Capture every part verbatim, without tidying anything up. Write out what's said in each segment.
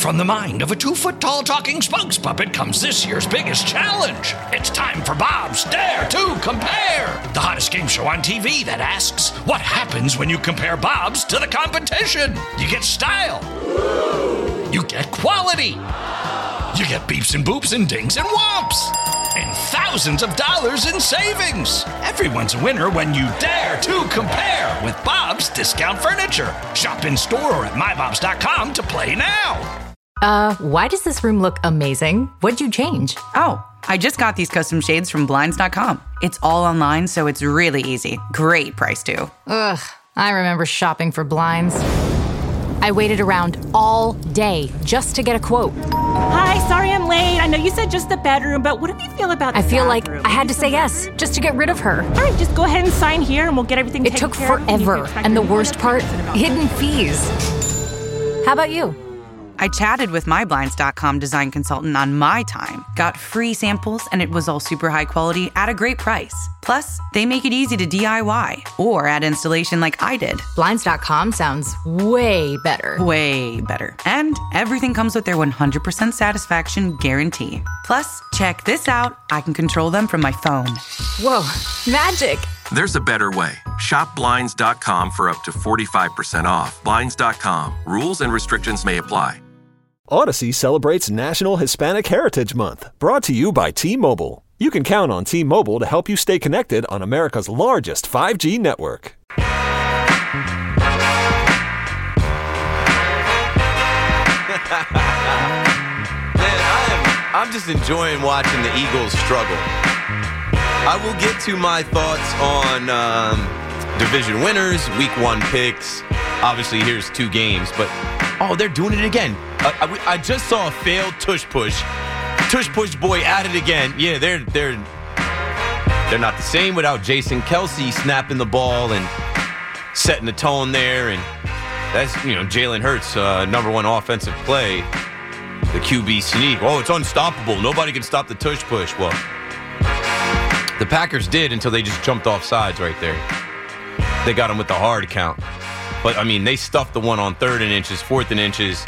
From the mind of a two-foot-tall talking spokes puppet comes this year's biggest challenge. It's time for Bob's Dare to Compare, the hottest game show on T V that asks, what happens when you compare Bobs to the competition? You get style. You get quality. You get beeps and boops and dings and whomps. And thousands of dollars in savings. Everyone's a winner when you dare to compare with Bob's Discount Furniture. Shop in store or at my bobs dot com to play now. Uh, why does this room look amazing? What'd you change? Oh, I just got these custom shades from blinds dot com. It's all online, so it's really easy. Great price, too. Ugh, I remember shopping for blinds. I waited around all day just to get a quote. Hi, sorry I'm late. I know you said just the bedroom, but what do you feel about the I feel bathroom? like I had to say yes, just to get rid of her. All right, just go ahead and sign here and we'll get everything It taken took care of. forever, and the worst part, hidden fees. How about you? I chatted with my blinds dot com design consultant on my time, got free samples, and it was all super high quality at a great price. Plus, they make it easy to D I Y or add installation like I did. blinds dot com sounds way better. Way better. And everything comes with their one hundred percent satisfaction guarantee. Plus, check this out. I can control them from my phone. Whoa, magic. There's a better way. Shop blinds dot com for up to forty-five percent off. blinds dot com. Rules and restrictions may apply. Odyssey celebrates National Hispanic Heritage Month, brought to you by T-Mobile. You can count on T-Mobile to help you stay connected on America's largest five G network. Man, I am, I'm just enjoying watching the Eagles struggle. I will get to my thoughts on um, division winners, week one picks. Obviously, here's two games, but oh, they're doing it again. Uh, I, I just saw a failed tush push. Tush push boy at it again. Yeah, they're they're they're not the same without Jason Kelce snapping the ball and setting the tone there. And that's, you know, Jalen Hurts, uh, number one offensive play. The Q B sneak. Oh, it's unstoppable. Nobody can stop the tush push. Well, the Packers did until they just jumped off sides right there. They got him with the hard count. But, I mean, they stuffed the one on third and inches, fourth and inches.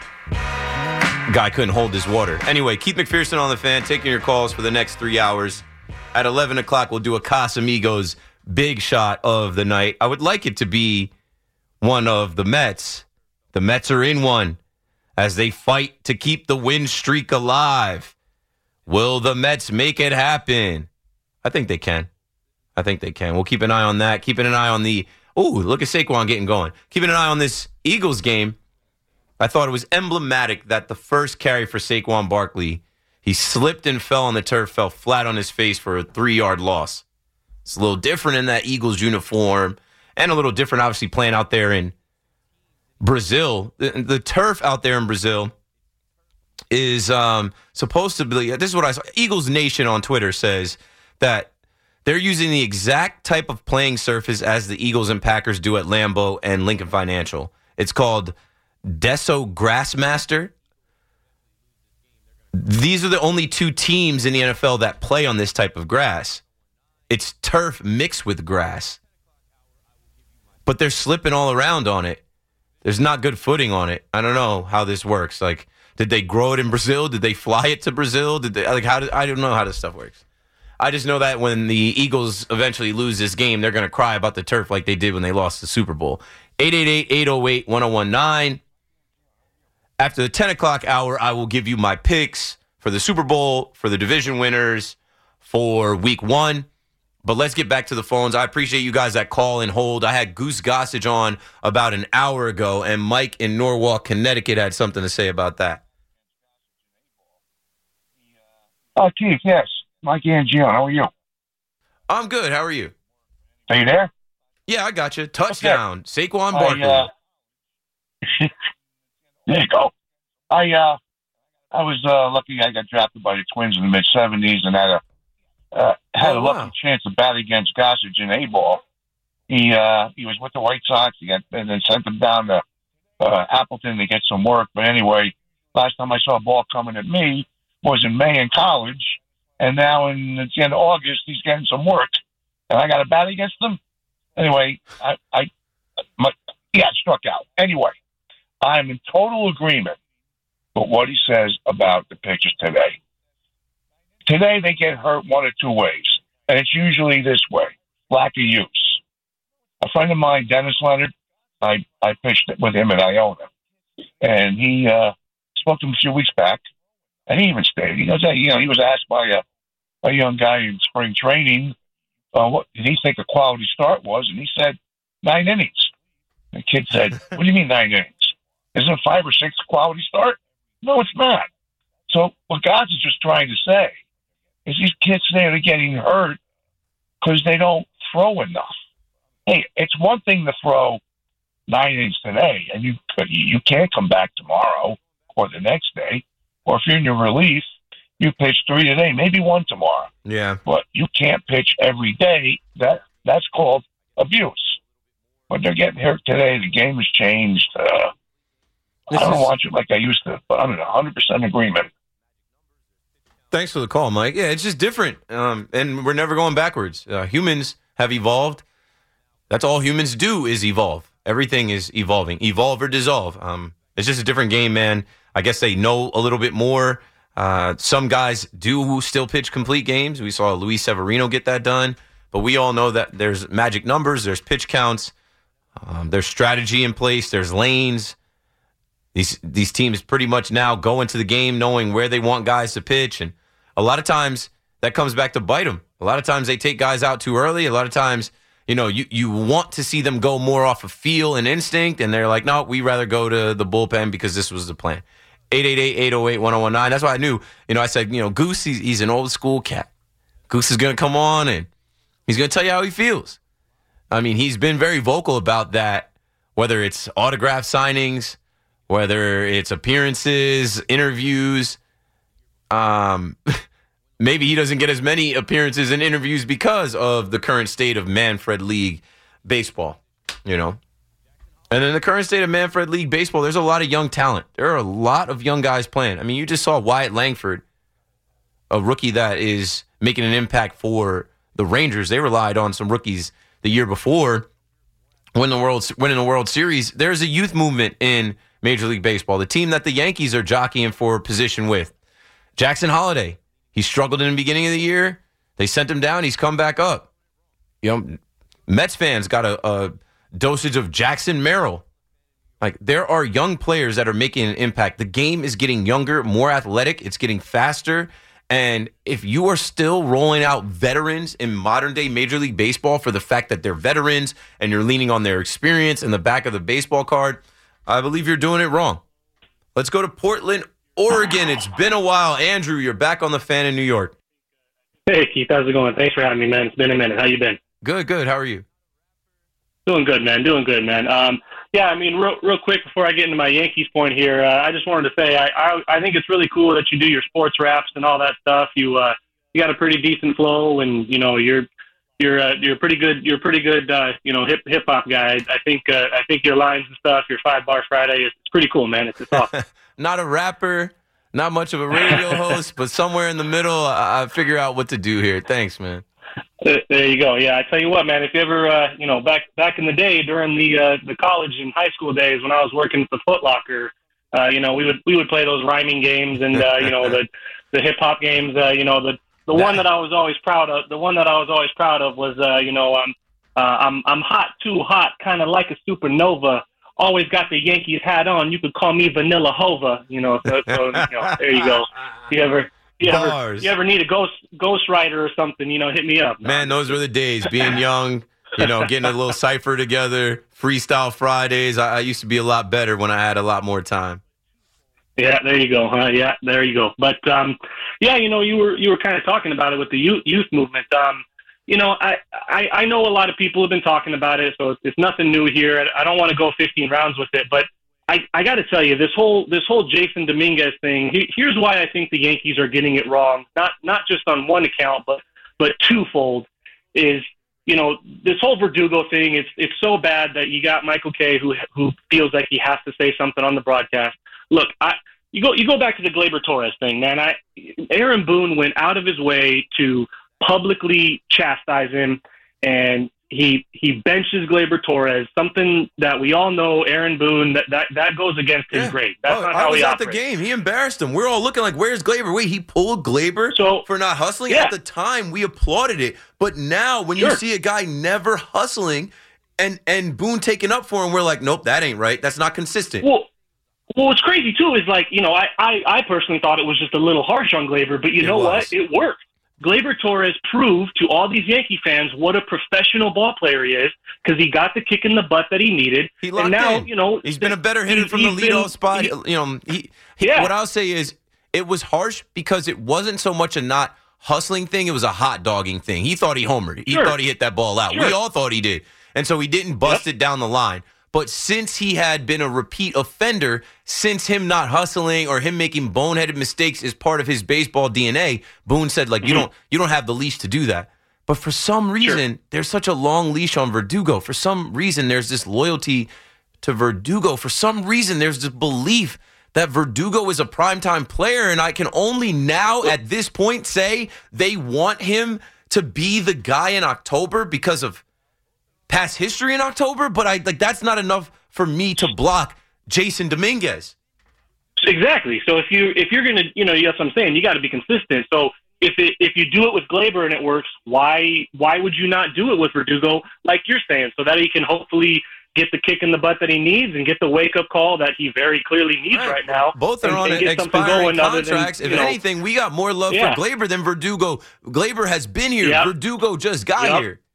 Guy couldn't hold his water. Anyway, Keith McPherson on the Fan, taking your calls for the next three hours. At eleven o'clock, we'll do a Casamigos big shot of the night. I would like it to be one of the Mets. The Mets are in one as they fight to keep the win streak alive. Will the Mets make it happen? I think they can. I think they can. We'll keep an eye on that. Keeping an eye on the... Ooh, look at Saquon getting going. Keeping an eye on this Eagles game. I thought it was emblematic that the first carry for Saquon Barkley, he slipped and fell on the turf, fell flat on his face for a three-yard loss. It's a little different in that Eagles uniform, and a little different, obviously, playing out there in Brazil. The, the turf out there in Brazil is um, supposed to be, this is what I saw, Eagles Nation on Twitter says that they're using the exact type of playing surface as the Eagles and Packers do at Lambeau and Lincoln Financial. It's called Deso Grassmaster. These are the only two teams in the N F L that play on this type of grass. It's turf mixed with grass. But they're slipping all around on it. There's not good footing on it. I don't know how this works. Like, did they grow it in Brazil? Did they fly it to Brazil? Did they, like, how did, I don't know how this stuff works. I just know that when the Eagles eventually lose this game, they're going to cry about the turf like they did when they lost the Super Bowl. eight eight eight, eight oh eight, one oh one nine. After the ten o'clock hour, I will give you my picks for the Super Bowl, for the division winners, for week one. But let's get back to the phones. I appreciate you guys that call and hold. I had Goose Gossage on about an hour ago, and Mike in Norwalk, Connecticut had something to say about that. Oh, Keith, yes. Mike Angio, how are you? I'm good. How are you? Are you there? Yeah, I got you. Touchdown. Okay. Saquon Barkley. I, uh, there you go. I uh, I was uh, lucky I got drafted by the Twins in the mid-seventies and had a uh, had oh, a lucky wow. chance to bat against Gossage in A-ball. He uh, he was with the White Sox. He got and then sent him down to uh, Appleton to get some work. But anyway, last time I saw a ball coming at me was in May in college. And now in it's the end of August, he's getting some work, and I got a bat against him. Anyway, I, I, my, he got struck out. Anyway, I'm in total agreement but what he says about the pitchers today. Today they get hurt one of two ways, and it's usually this way: lack of use. A friend of mine, Dennis Leonard, I, I pitched with him at Iona, and he uh, spoke to him a few weeks back, and he even stated, he goes, hey, you know, he was asked by a, a young guy in spring training, uh, what did he think a quality start was, and he said nine innings. The kid said, what do you mean nine innings? Isn't five or six a quality start? No, it's not. So what Gods is just trying to say is these kids today are getting hurt because they don't throw enough. Hey, it's one thing to throw nine innings today, and you you can't come back tomorrow or the next day. Or if you're in your relief, you pitch three today, maybe one tomorrow. Yeah. But you can't pitch every day. That That's called abuse. But they're getting hurt today. The game has changed. Uh, I don't is... watch it like I used to, but I'm in one hundred percent agreement. Thanks for the call, Mike. Yeah, it's just different, um, and we're never going backwards. Uh, humans have evolved. That's all humans do is evolve. Everything is evolving. Evolve or dissolve. Um, it's just a different game, man. I guess they know a little bit more. Uh, some guys do still pitch complete games. We saw Luis Severino get that done. But we all know that there's magic numbers, there's pitch counts, um, there's strategy in place, there's lanes. These these teams pretty much now go into the game knowing where they want guys to pitch. And a lot of times that comes back to bite them. A lot of times they take guys out too early. A lot of times, you know, you, you want to see them go more off of feel and instinct. And they're like, no, we'd rather go to the bullpen because this was the plan. eight eight eight, eight oh eight, one oh one nine. That's why I knew, you know, I said, you know, Goose, he's, he's an old school cat. Goose is going to come on and he's going to tell you how he feels. I mean, he's been very vocal about that, whether it's autograph signings, whether it's appearances, interviews. Um, maybe he doesn't get as many appearances and interviews because of the current state of Manfred League baseball, you know. And in the current state of Manfred League baseball, there's a lot of young talent. There are a lot of young guys playing. I mean, you just saw Wyatt Langford, a rookie that is making an impact for the Rangers. They relied on some rookies the year before winning the World, winning the World Series. There's a youth movement in Major League Baseball. The team that the Yankees are jockeying for position with. Jackson Holliday, he struggled in the beginning of the year. They sent him down. He's come back up. You know, Mets fans got a, a dosage of Jackson Merrill. Like, there are young players that are making an impact. The game is getting younger, more athletic. It's getting faster. And if you are still rolling out veterans in modern-day Major League Baseball for the fact that they're veterans and you're leaning on their experience in the back of the baseball card, I believe you're doing it wrong. Let's go to Portland, Oregon. It's been a while. Andrew, you're back on the Fan in New York. Hey, Keith. How's it going? Thanks for having me, man. It's been a minute. How you been? Good, good. How are you? Doing good, man. Doing good, man. Um, yeah, I mean, real, real quick before I get into my Yankees point here, uh, I just wanted to say I, I I think it's really cool that you do your sports raps and all that stuff. You uh, you got a pretty decent flow, and you know you're you're uh, you're pretty good. You're a pretty good, uh, you know, hip hip hop guy. I think uh, I think your lines and stuff, your Five Bar Friday, is it's pretty cool, man. It's, it's awesome. Not a rapper, not much of a radio host, but somewhere in the middle, I, I figure out what to do here. Thanks, man. There you go. Yeah, I tell you what, man. If you ever, uh, you know, back back in the day during the uh, the college and high school days when I was working at the Foot Locker, uh, you know, we would we would play those rhyming games and uh, you know the the hip hop games. Uh, you know, the the one that I was always proud of. The one that I was always proud of was, uh, you know, um, uh, I'm I'm hot, too hot, kind of like a supernova. Always got the Yankees hat on. You could call me Vanilla Hova. You know, so, so you know, there you go. You ever. You ever, you ever need a ghost ghost writer or something, you know, hit me up. Man, those were the days, being young, you know, getting a little cipher together, Freestyle Fridays. I, I used to be a lot better when I had a lot more time. Yeah, there you go. Huh? Yeah, there you go. But, um, yeah, you know, you were you were kind of talking about it with the youth, youth movement. Um, you know, I, I, I know a lot of people have been talking about it, so it's, it's nothing new here. I don't want to go fifteen rounds with it, but I, I got to tell you, this whole this whole Jason Dominguez thing. He, here's why I think the Yankees are getting it wrong. Not not just on one account, but but twofold. Is you know this whole Verdugo thing. It's it's so bad that you got Michael Kay who who feels like he has to say something on the broadcast. Look, I you go you go back to the Gleyber Torres thing, man. I Aaron Boone went out of his way to publicly chastise him and he he benches Gleyber Torres, something that we all know, Aaron Boone, that that, that goes against his Yeah. grade. That's oh, not I how was he at operates. the game. He embarrassed him. We're all looking like, where's Gleyber? Wait, he pulled Gleyber So- for not hustling? Yeah. At the time, we applauded it. But now, when Sure. you see a guy never hustling and, and Boone taking up for him, we're like, nope, that ain't right. That's not consistent. Well, well, what's crazy too is like, you know, I, I, I personally thought it was just a little harsh on Gleyber, but you It know was. what? It worked. Gleyber Torres proved to all these Yankee fans what a professional ball player he is because he got the kick in the butt that he needed. He locked and now, in. you know, he's been a better hitter he's- from the he's been- leadoff spot. he- you know, he, he, Yeah. what I'll say is it was harsh because it wasn't so much a not hustling thing. It was a hot dogging thing. He thought he homered. He Sure. thought he hit that ball out. Sure. We all thought he did. And so he didn't bust Yep. it down the line. But since he had been a repeat offender, since him not hustling or him making boneheaded mistakes is part of his baseball D N A, Boone said, like, you don't you don't have the leash to do that. But for some reason, there's such a long leash on Verdugo. For some reason, there's this loyalty to Verdugo. For some reason, there's this belief that Verdugo is a primetime player, and I can only now at this point say they want him to be the guy in October because of past history in October, but I like that's not enough for me to block Jason Dominguez. Exactly. So if you if you're gonna, you know, that's what I'm saying. You got to be consistent. So if it, if you do it with Gleyber and it works, why why would you not do it with Verdugo, like you're saying, so that he can hopefully get the kick in the butt that he needs and get the wake up call that he very clearly needs right, right now. Both are and, on and get something expiring going other contracts. than, If you know, anything, we got more love Yeah. for Gleyber than Verdugo. Gleyber has been here. Yep. Verdugo just got Yep. here.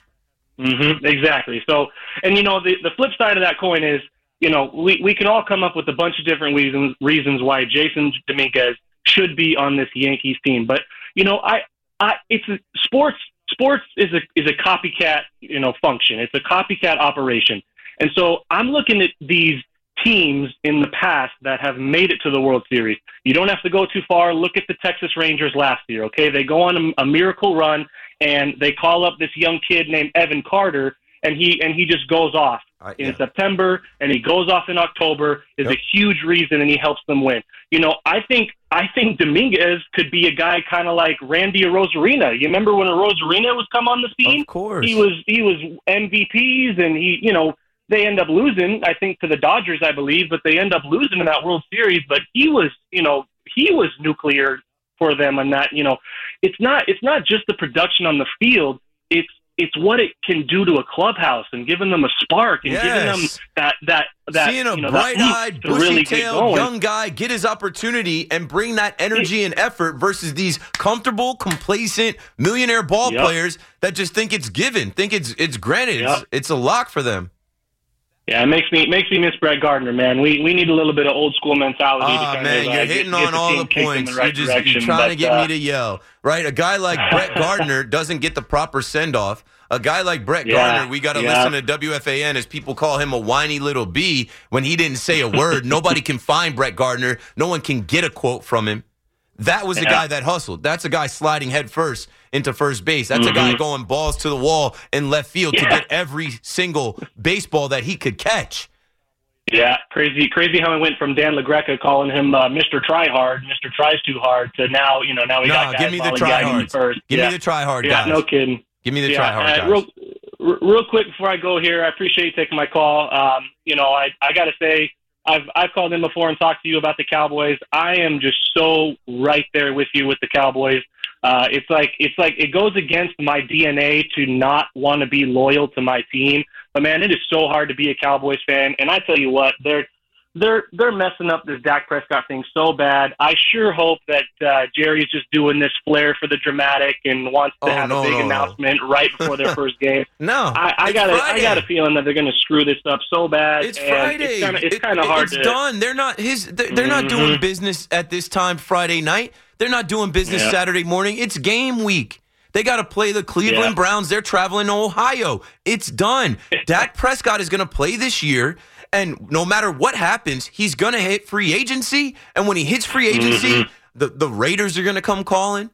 Mm-hmm, exactly. So, and you know, the the flip side of that coin is, you know, we, we can all come up with a bunch of different reasons reasons why Jason Dominguez should be on this Yankees team. But you know, I, I it's a, sports sports is a is a copycat, you know, function. It's a copycat operation, and so I'm looking at these teams in the past that have made it to the World Series. You don't have to go too far. Look at the Texas Rangers last year. Okay, they go on a, a miracle run. And they call up this young kid named Evan Carter, and he and he just goes off Uh, in yeah. September, and he goes off in October. Is Yep. a huge reason, and he helps them win. You know, I think I think Dominguez could be a guy kind of like Randy Arozarena. You remember when Arozarena was come on the scene? Of course. He was he was M V Ps, and he you know they end up losing, I think, to the Dodgers, I believe, but they end up losing in that World Series. But he was you know he was nuclear for them, and that you know it's not it's not just the production on the field, it's it's what it can do to a clubhouse and giving them a spark and giving them Yes. that that that Seeing a you know, that bright-eyed, oomph to really get bushy-tailed going. young guy get his opportunity and bring that energy and effort versus these comfortable, complacent, millionaire ball Yep. players that just think it's given, think it's it's granted, Yep. it's, it's a lock for them. Yeah, it makes me it makes me miss Brett Gardner, man. We we need a little bit of old school mentality. to Ah, kind man, of, uh, you're get- hitting get on all team the kicked in points. the right you're just direction. you're trying to But, get uh, me to yell, right? A guy like Brett Gardner doesn't get the proper send off. A guy like Brett Yeah, Gardner, we got to yeah. listen to W F A N as people call him a whiny little bee when he didn't say a word. Nobody can find Brett Gardner. No one can get a quote from him. That was a Yeah. guy that hustled. That's a guy sliding head first into first base. That's a guy going balls to the wall in left field to Mm-hmm. Yeah. get every single baseball that he could catch. Yeah, crazy, crazy how it went from Dan LaGreca calling him uh, Mister Try Hard, Mister Tries Too Hard, to now, you know, now we No, got guys give me the lollygagging try him hards. first. Give yeah. me the try hard Yeah, guys. no kidding. Give me the Yeah, try hard uh, guys. real, r- real quick before I go here, I appreciate you taking my call. Um, you know, I, I got to say, I've I've called in before and talked to you about the Cowboys. I am just so right there with you with the Cowboys. Uh, it's like it's like it goes against my D N A to not want to be loyal to my team. But man, it is so hard to be a Cowboys fan. And I tell you what, they're they're they're messing up this Dak Prescott thing so bad. I sure hope that uh, Jerry's just doing this flair for the dramatic and wants to Oh, have no, a big no, no. announcement right before their first game. No, I, I it's got a, I Friday. got a feeling that they're going to screw this up so bad. It's and Friday. It's kind of it's It- kind of hard It's to. done. They're not his. They're, they're not doing Mhm. business at this time Friday night. They're not doing business Yeah. Saturday morning. It's game week. They got to play the Cleveland Yeah. Browns. They're traveling to Ohio. It's done. Dak Prescott is going to play this year, and no matter what happens, he's going to hit free agency. And when he hits free agency, Mhm. the, the Raiders are going to come calling.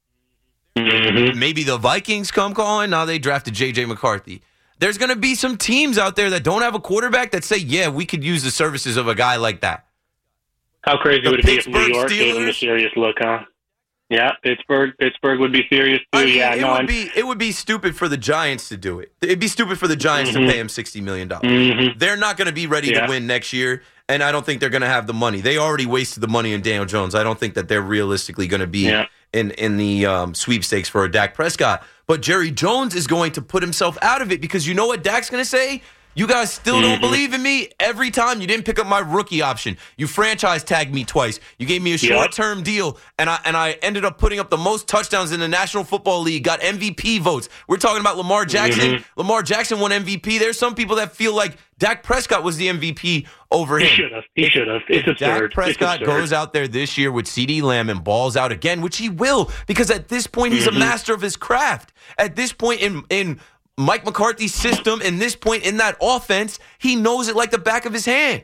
Mhm. Maybe the Vikings come calling. Now they drafted J J McCarthy. There's going to be some teams out there that don't have a quarterback that say, yeah, we could use the services of a guy like that. How crazy The would it be if New Pittsburgh York gave him a Steelers? serious look, huh? Yeah, Pittsburgh. Pittsburgh would be serious too. I mean, yeah, it no, would and, be it would be stupid for the Giants to do it. It'd be stupid for the Giants mm-hmm. to pay him sixty million dollars. Mm-hmm. They're not going to be ready yeah. to win next year, and I don't think they're going to have the money. They already wasted the money in Daniel Jones. I don't think that they're realistically going to be yeah. in in the um, sweepstakes for a Dak Prescott. But Jerry Jones is going to put himself out of it because you know what Dak's going to say? You guys still mm-hmm. don't believe in me? Every time you didn't pick up my rookie option. You franchise tagged me twice. You gave me a short-term yep. deal, and I and I ended up putting up the most touchdowns in the National Football League, got M V P votes. We're talking about Lamar Jackson. Mm-hmm. Lamar Jackson won M V P. There's some people that feel like Dak Prescott was the M V P over him. He should have. He should have. It's if absurd. Dak Prescott it's absurd. goes out there this year with CeeDee Lamb and balls out again, which he will, because at this point he's mm-hmm. a master of his craft. At this point in in Mike McCarthy's system, in this point in that offense, he knows it like the back of his hand.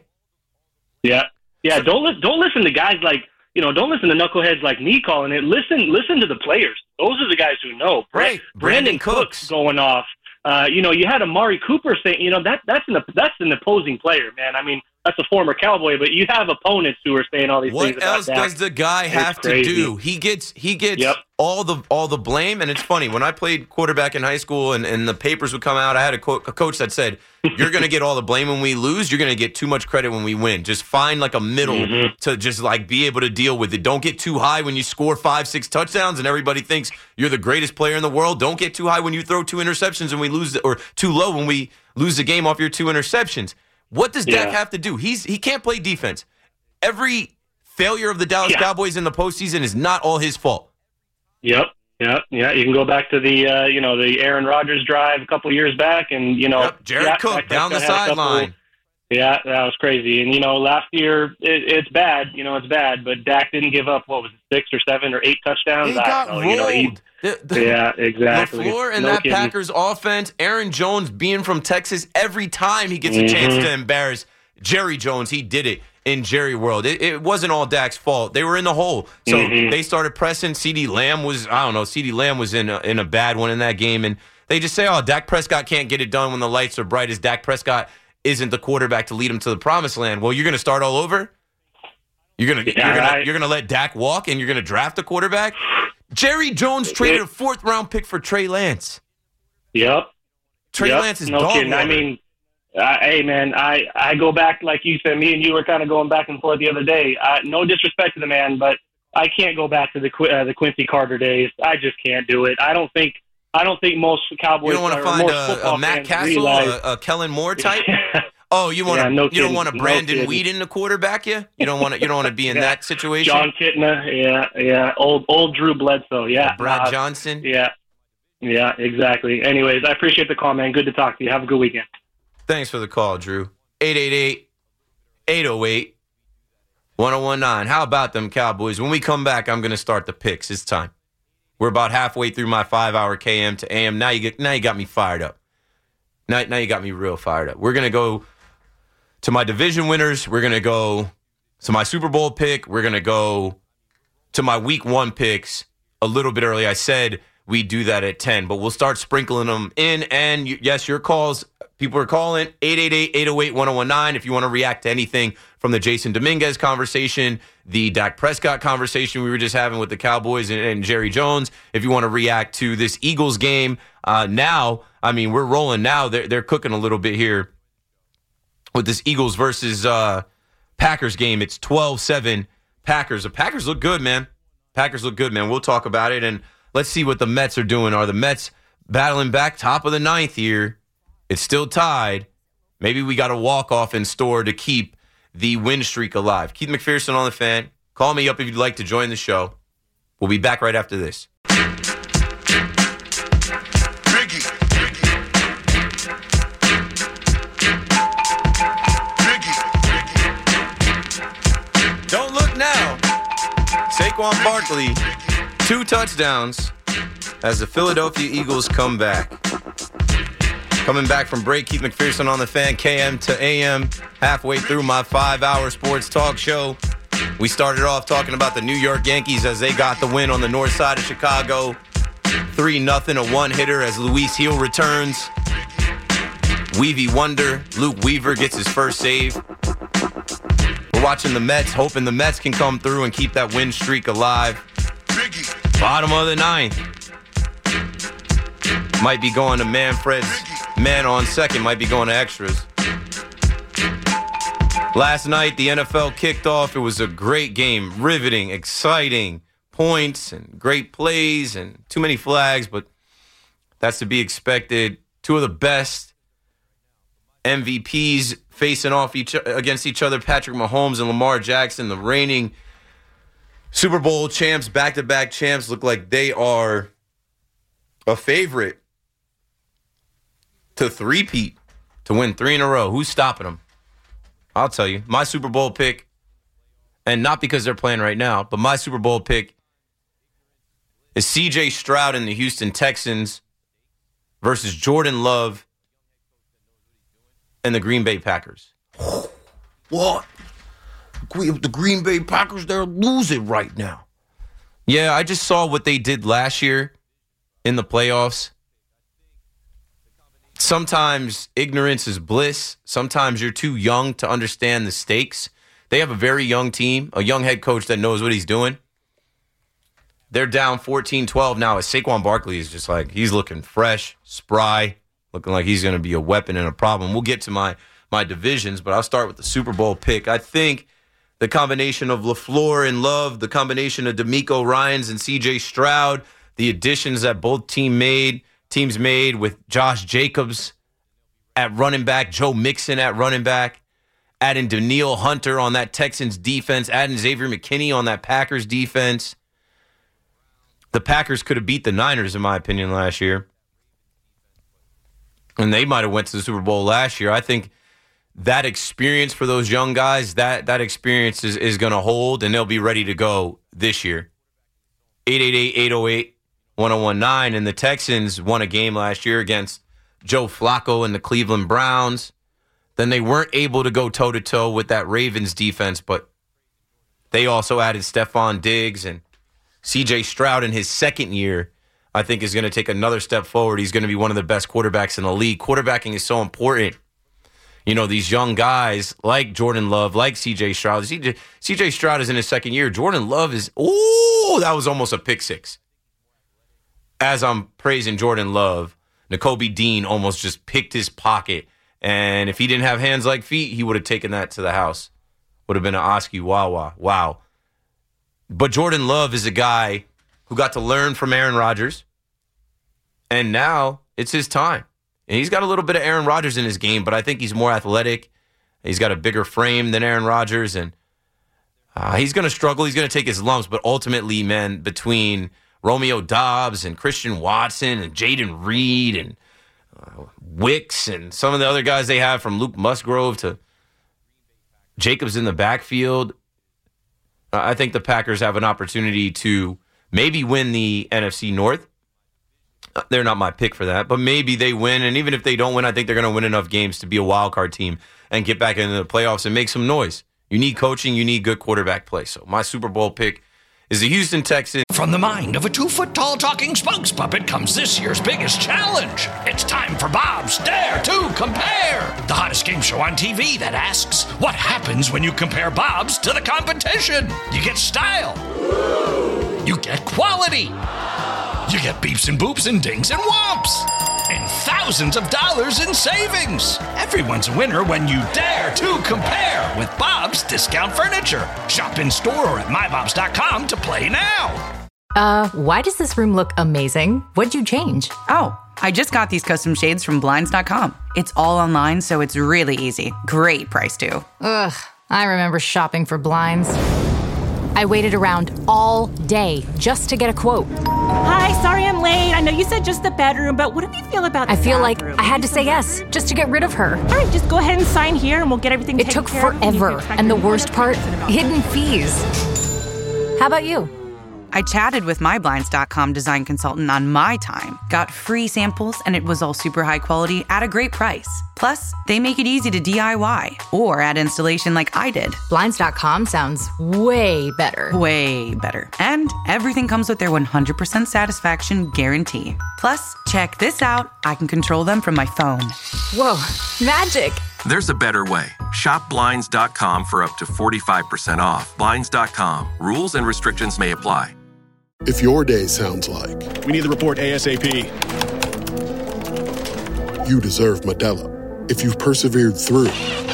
Yeah, yeah. Don't li- don't listen to guys like you know. Don't listen to knuckleheads like me calling it. Listen, listen to the players. Those are the guys who know. Right, Brandon, Brandon Cooks. Cooks going off. Uh, you know, you had Amari Cooper saying, you know, that that's an that's an opposing player, man. I mean, that's a former Cowboy, but you have opponents who are saying all these what things. What else does the guy it's have crazy. to do? He gets he gets yep. all the all the blame, and it's funny when I played quarterback in high school, and, and the papers would come out. I had a, co- a coach that said, "You're going to get all the blame when we lose. You're going to get too much credit when we win. Just find like a middle mm-hmm. to just like be able to deal with it. Don't get too high when you score five, six touchdowns, and everybody thinks you're the greatest player in the world. Don't get too high when you throw two interceptions and we lose, the, or too low when we lose the game off your two interceptions." What does Dak yeah. have to do? He's he can't play defense. Every failure of the Dallas yeah. Cowboys in the postseason is not all his fault. Yep, yeah, yeah. You can go back to the uh, you know the Aaron Rodgers drive a couple years back, and you know yep. Jared yeah, Cook down the sideline. Yeah, that was crazy. And you know, last year it, it's bad. You know, it's bad. But Dak didn't give up. What was it, six or seven or eight touchdowns? He got know, rolled. You know, he, the, the, yeah, exactly. LaFleur and no that kidding. Packers offense. Aaron Jones being from Texas, every time he gets a mm-hmm. chance to embarrass Jerry Jones, he did it in Jerry World. It, it wasn't all Dak's fault. They were in the hole. So mm-hmm. they started pressing. CeeDee Lamb was, I don't know, CeeDee Lamb was in a, in a bad one in that game. And they just say, oh, Dak Prescott can't get it done when the lights are bright. As Dak Prescott isn't the quarterback to lead him to the promised land. Well, you're going to start all over? You're going to yeah, you're going right. to you're going to let Dak walk and you're going to draft a quarterback? Jerry Jones traded a fourth round pick for Trey Lance. Yep. Trey yep. Lance is no dog kidding. water. I mean, Uh, hey, man, I, I go back, like you said, me and you were kind of going back and forth the other day. Uh, no disrespect to the man, but I can't go back to the uh, the Quincy Carter days. I just can't do it. I don't think I don't think most Cowboys You don't want to find a, a Matt Castle, realize, a, a Kellen Moore type? Oh, you want to? Yeah, no you kidding. don't want a No Brandon kidding. Whedon to quarterback you? You don't want to. You don't want to be in Yeah. that situation. John Kitna, yeah, yeah, old old Drew Bledsoe, yeah, Brad uh, Johnson. yeah, yeah, exactly. Anyways, I appreciate the call, man. Good to talk to you. Have a good weekend. Thanks for the call, Drew. eight eight eight, eight oh eight, one oh one nine. How about them Cowboys? When we come back, I'm going to start the picks. It's time. We're about halfway through my five-hour K M to A M. Now you get, now you got me fired up. Now, now you got me real fired up. We're going to go to my division winners. We're going to go to my Super Bowl pick. We're going to go to my week one picks a little bit early. I said we do that at ten, but we'll start sprinkling them in. And you, yes, your calls, people are calling, eight eight eight, eight oh eight, one oh one nine. If you want to react to anything from the Jason Dominguez conversation, the Dak Prescott conversation we were just having with the Cowboys and, and Jerry Jones, if you want to react to this Eagles game, uh, now, I mean, we're rolling now. They're, they're cooking a little bit here with this Eagles versus uh, Packers game. It's twelve seven Packers. The Packers look good, man. Packers look good, man. We'll talk about it, and let's see what the Mets are doing. Are the Mets battling back top of the ninth here? It's still tied. Maybe we got a walk-off in store to keep the win streak alive. Keith McPherson on the Fan. Call me up if you'd like to join the show. We'll be back right after this. Biggie. Biggie. Don't look now. Saquon Barkley, two touchdowns as the Philadelphia Eagles come back. Coming back from break, Keith McPherson on the Fan, K M to A M, halfway through my five-hour sports talk show. We started off talking about the New York Yankees as they got the win on the north side of Chicago. three nothing, a one-hitter as Luis Hill returns. Weavy Wonder, Luke Weaver gets his first save. We're watching the Mets, hoping the Mets can come through and keep that win streak alive. Biggie. Bottom of the ninth. Might be going to Manfred's man on second. Might be going to extras. Last night, the N F L kicked off. It was a great game. Riveting, exciting. Points and great plays and too many flags, but that's to be expected. Two of the best M V Ps facing off each against each other, Patrick Mahomes and Lamar Jackson, the reigning Super Bowl champs, back-to-back champs, look like they are a favorite to three-peat, to win three in a row. Who's stopping them? I'll tell you. My Super Bowl pick, and not because they're playing right now, but my Super Bowl pick is C J Stroud and the Houston Texans versus Jordan Love and the Green Bay Packers. What? The Green Bay Packers, they're losing right now. Yeah, I just saw what they did last year in the playoffs. Sometimes ignorance is bliss. Sometimes you're too young to understand the stakes. They have a very young team, a young head coach that knows what he's doing. They're down fourteen twelve now as Saquon Barkley is just like, he's looking fresh, spry, looking like he's going to be a weapon and a problem. We'll get to my, my divisions, but I'll start with the Super Bowl pick. I think the combination of LaFleur and Love, the combination of DeMeco Ryans and C J Stroud, the additions that both team made, teams made with Josh Jacobs at running back, Joe Mixon at running back, adding Danielle Hunter on that Texans defense, adding Xavier McKinney on that Packers defense. The Packers could have beat the Niners, in my opinion, last year. And they might have went to the Super Bowl last year. I think that experience for those young guys, that that experience is, is going to hold, and they'll be ready to go this year. eight eight eight, eight oh eight, one oh one nine. And the Texans won a game last year against Joe Flacco and the Cleveland Browns. Then they weren't able to go toe-to-toe with that Ravens defense, but they also added Stephon Diggs, and C J Stroud in his second year, I think, is going to take another step forward. He's going to be one of the best quarterbacks in the league. Quarterbacking is so important. You know, these young guys like Jordan Love, like C J Stroud. C J, C J Stroud is in his second year. Jordan Love is, ooh, that was almost a pick six. As I'm praising Jordan Love, Nakobe Dean almost just picked his pocket. And if he didn't have hands like feet, he would have taken that to the house. Would have been an Oski Wawa. Wow. But Jordan Love is a guy who got to learn from Aaron Rodgers. And now it's his time. And he's got a little bit of Aaron Rodgers in his game, but I think he's more athletic. He's got a bigger frame than Aaron Rodgers. And uh, he's going to struggle. He's going to take his lumps. But ultimately, man, between Romeo Doubs and Christian Watson and Jaden Reed and uh, Wicks and some of the other guys they have, from Luke Musgrove to Jacobs in the backfield, I think the Packers have an opportunity to maybe win the N F C North. They're not my pick for that, but maybe they win. And even if they don't win, I think they're going to win enough games to be a wild card team and get back into the playoffs and make some noise. You need coaching. You need good quarterback play. So my Super Bowl pick is the Houston Texans. From the mind of a two-foot-tall talking spokes puppet comes this year's biggest challenge. It's time for Bob's Dare to Compare, the hottest game show on T V that asks, what happens when you compare Bob's to the competition? You get style. You get quality. You get beeps and boops and dings and whomps. And thousands of dollars in savings. Everyone's a winner when you dare to compare with Bob's Discount Furniture. Shop in store or at my bobs dot com to play now. Uh, why does this room look amazing? What'd you change? Oh, I just got these custom shades from blinds dot com. It's all online, so it's really easy. Great price, too. Ugh, I remember shopping for blinds. I waited around all day just to get a quote. Hi, sorry I'm late. I know you said just the bedroom, but what do you feel about the I feel bathroom? like I had to say yes just to get rid of her. All right, just go ahead and sign here and we'll get everything It taken took care of. forever, and the worst part, hidden fees. How about you? I chatted with my blinds dot com design consultant on my time, got free samples, and it was all super high quality at a great price. Plus, they make it easy to D I Y or add installation like I did. blinds dot com sounds way better. Way better. And everything comes with their one hundred percent satisfaction guarantee. Plus, check this out. I can control them from my phone. Whoa, magic. There's a better way. Shop Blinds dot com for up to forty-five percent off. Blinds dot com. Rules and restrictions may apply. If your day sounds like... We need the report ASAP. You deserve Modelo. If you've persevered through...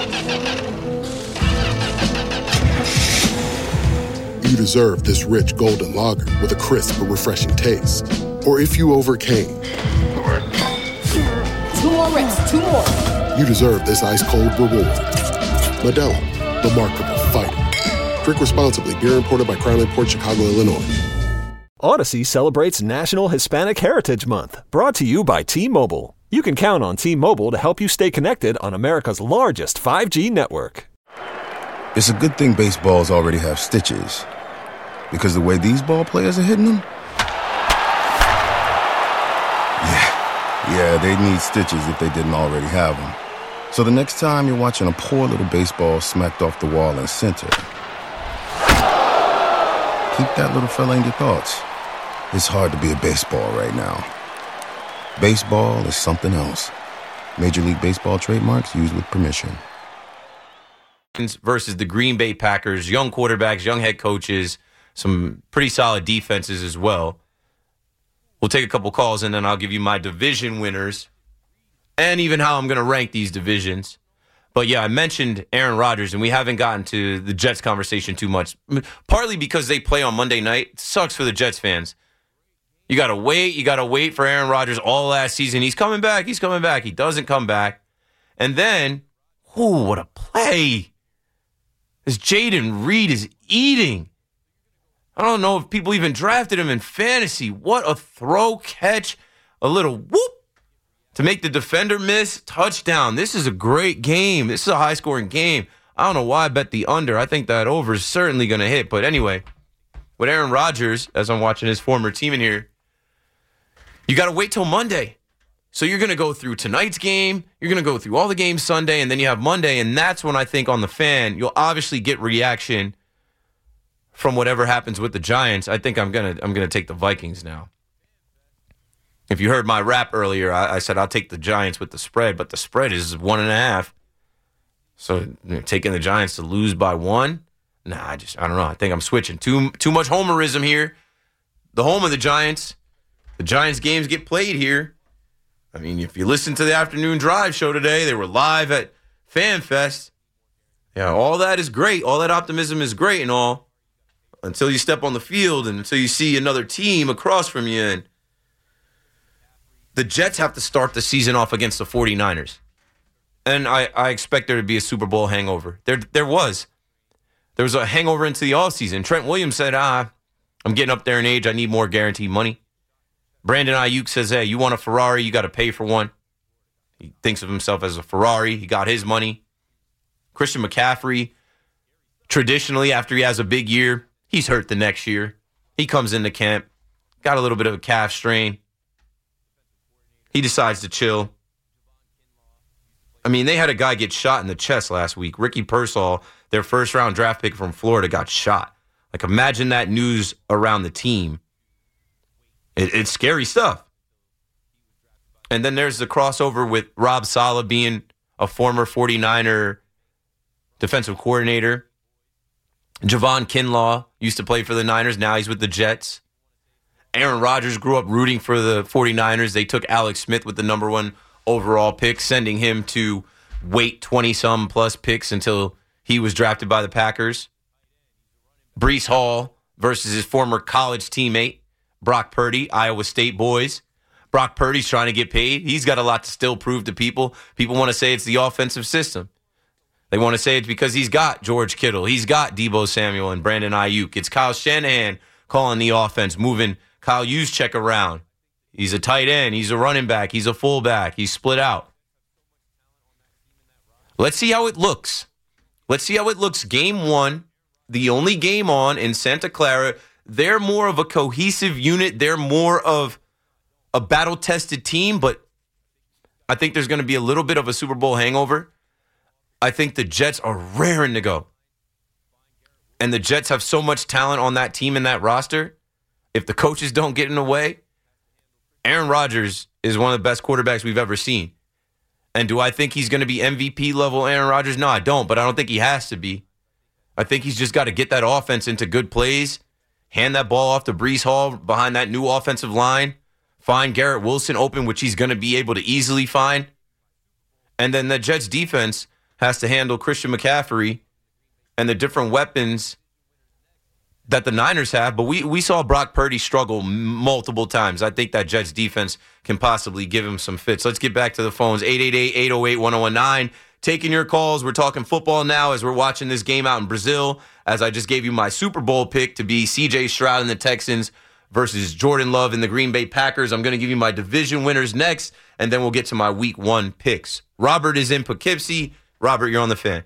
You deserve this rich golden lager with a crisp but refreshing taste. Or if you overcame... Two more reps, two more. You deserve this ice-cold reward. Modelo, the Remarkable Fighter. Drink responsibly. Beer imported by Crown Imports, Chicago, Illinois. Odyssey celebrates National Hispanic Heritage Month, brought to you by T-Mobile. You can count on T-Mobile to help you stay connected on America's largest five G network. It's a good thing baseballs already have stitches, because the way these ball players are hitting them, yeah, yeah, they'd need stitches if they didn't already have them. So the next time you're watching a poor little baseball smacked off the wall in center, keep that little fella in your thoughts. It's hard to be a baseball right now. Baseball is something else. Major League Baseball trademarks used with permission. Versus the Green Bay Packers, young quarterbacks, young head coaches, some pretty solid defenses as well. We'll take a couple calls, and then I'll give you my division winners and even how I'm going to rank these divisions. But, yeah, I mentioned Aaron Rodgers, and we haven't gotten to the Jets conversation too much, partly because they play on Monday night. It sucks for the Jets fans. You got to wait. You got to wait for Aaron Rodgers all last season. He's coming back. He's coming back. He doesn't come back. And then, ooh, what a play. As Jaden Reed is eating. I don't know if people even drafted him in fantasy. What a throw, catch, a little whoop to make the defender miss. Touchdown. This is a great game. This is a high-scoring game. I don't know why I bet the under. I think that over is certainly going to hit. But anyway, with Aaron Rodgers, as I'm watching his former team in here, you got to wait till Monday. So you're going to go through tonight's game, you're going to go through all the games Sunday, and then you have Monday, and that's when I think on the fan, you'll obviously get reaction from whatever happens with the Giants. I think I'm going to I'm going to take the Vikings now. If you heard my rap earlier, I, I said I'll take the Giants with the spread, but the spread is one and a half. So you know, taking the Giants to lose by one? Nah, I just, I don't know. I think I'm switching. Too, too much homerism here. The home of the Giants. The Giants games get played here. I mean, if you listen to the afternoon drive show today, they were live at FanFest. Yeah, all that is great. All that optimism is great and all until you step on the field and until you see another team across from you. And the Jets have to start the season off against the 49ers. And I, I expect there to be a Super Bowl hangover. There, there was. There was a hangover into the offseason. Trent Williams said, ah, I'm getting up there in age. I need more guaranteed money. Brandon Ayuk says, hey, you want a Ferrari, you got to pay for one. He thinks of himself as a Ferrari. He got his money. Christian McCaffrey, traditionally, after he has a big year, he's hurt the next year. He comes into camp, got a little bit of a calf strain. He decides to chill. I mean, they had a guy get shot in the chest last week. Ricky Pearsall, their first-round draft pick from Florida, got shot. Like, imagine that news around the team. It, it's scary stuff. And then there's the crossover with Rob Saleh being a former 49er defensive coordinator. Javon Kinlaw used to play for the Niners. Now he's with the Jets. Aaron Rodgers grew up rooting for the 49ers. They took Alex Smith with the number one overall pick, sending him to wait twenty-some plus picks until he was drafted by the Packers. Breece Hall versus his former college teammate, Brock Purdy, Iowa State boys. Brock Purdy's trying to get paid. He's got a lot to still prove to people. People want to say it's the offensive system. They want to say it's because he's got George Kittle. He's got Deebo Samuel and Brandon Ayuk. It's Kyle Shanahan calling the offense, moving Kyle Juszczyk around. He's a tight end. He's a running back. He's a fullback. He's split out. Let's see how it looks. Let's see how it looks game one, the only game on in Santa Clara. They're more of a cohesive unit. They're more of a battle-tested team, but I think there's going to be a little bit of a Super Bowl hangover. I think the Jets are raring to go. And the Jets have so much talent on that team and that roster. If the coaches don't get in the way, Aaron Rodgers is one of the best quarterbacks we've ever seen. And do I think he's going to be M V P level Aaron Rodgers? No, I don't, but I don't think he has to be. I think he's just got to get that offense into good plays, hand that ball off to Breece Hall behind that new offensive line, find Garrett Wilson open, which he's going to be able to easily find. And then the Jets defense has to handle Christian McCaffrey and the different weapons that the Niners have. But we, we saw Brock Purdy struggle m- multiple times. I think that Jets defense can possibly give him some fits. Let's get back to the phones. eight eight eight, eight oh eight, one oh one nine. Taking your calls. We're talking football now as we're watching this game out in Brazil. As I just gave you my Super Bowl pick to be C J Stroud and the Texans versus Jordan Love and the Green Bay Packers. I'm going to give you my division winners next, and then we'll get to my week one picks. Robert is in Poughkeepsie. Robert, you're on the Fan.